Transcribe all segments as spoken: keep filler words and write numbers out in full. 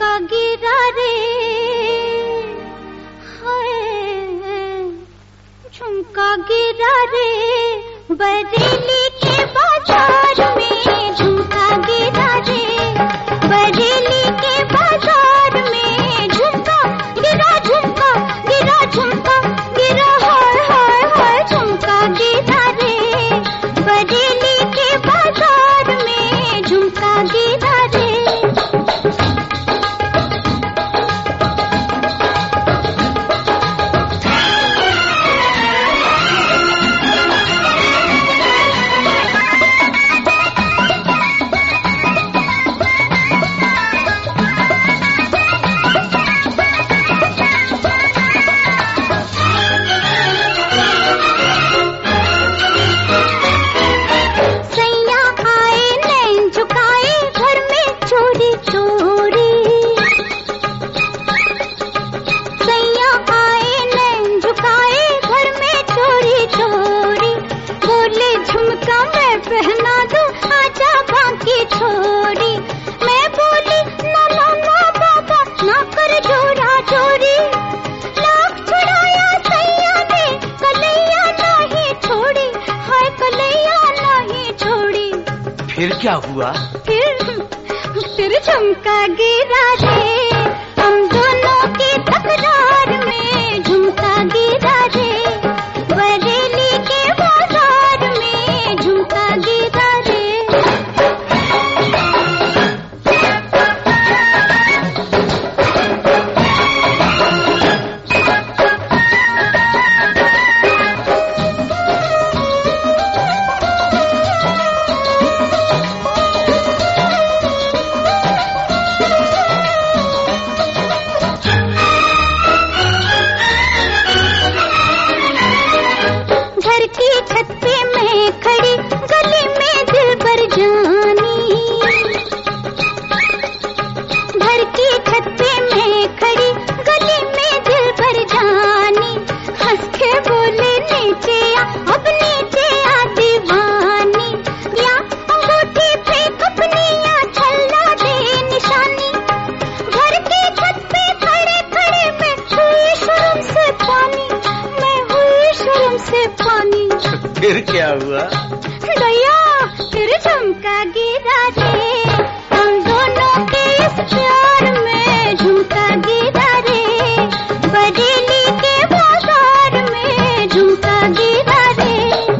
झुमका गिरा रे, हाय झुमका गिरा रे, बरेली के बाजार में झुमका गिरा रे, बरेली के बाजार में झुमका गिरा, झुमका गिरा, झुमका गिरा, हाय हाय हाय झुमका गिरा रे, बरेली के बाजार में झुमका गिरा रे। पहना दो आजा बाकी छोड़ी, मैं बोली ना ना ना बाबा ना कर जोड़ा जोड़ी, लाख छुड़ाया सैया ने कलैया नहीं छोड़ी, हाय कलैया नहीं छोड़ी। फिर क्या हुआ? फिर फिर झुमका गिरा रे, हम दोनों की तकरार में झुमका गिरा रे, बरेली के बाजार में झुमका गिरा रे। घर की छत पे मैं खड़ी, गली में दिल भर जानी, घर की छत पे मैं खड़ी, गली में दिल भर जानी, हंस के बोले नीचे आ, अब नीचे आ दीवानी, या अंगूठी फेंक अपनी या छल्ला दे निशानी, घर की छत पे खड़े खड़े मैं हुई शर्म से पानी, मैं हुई शर्म से पानी। फिर क्या हुआ? दया फिर झुमका गिरा रे, हम दोनों के इस प्यार में झुमका गिरा रे, बरेली के बाजार में झुमका गिरा रे।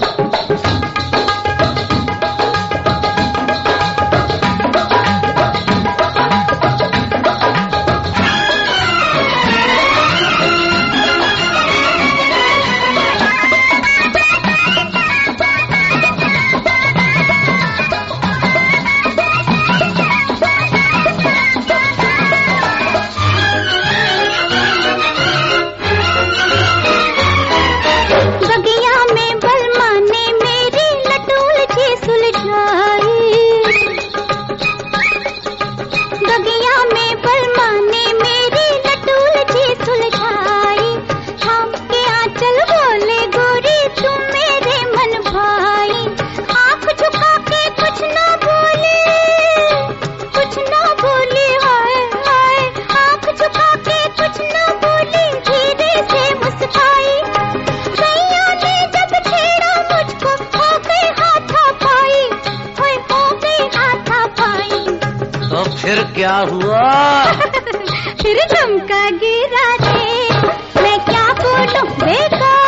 बगिया में बलमा ने मेरी लटूल जी सुलझाई, बगिया में बलमा ने मेरी लटूल जी सुलझाई, थाम के आंचल बोले गोरी तू मेरे मन भाई, आंख झुका के कुछ ना बोले, कुछ ना बोली, हाय हाय आंख झुका के कुछ ना बोली, धीरे से मुस्काई, सैया ने जब छेड़ा मुझको हो गई हाथापाई, होए हो गई हाथापाई। तो फिर क्या हुआ? फिर झुमका गिरा रे, मैं क्या बोलूं बेकार।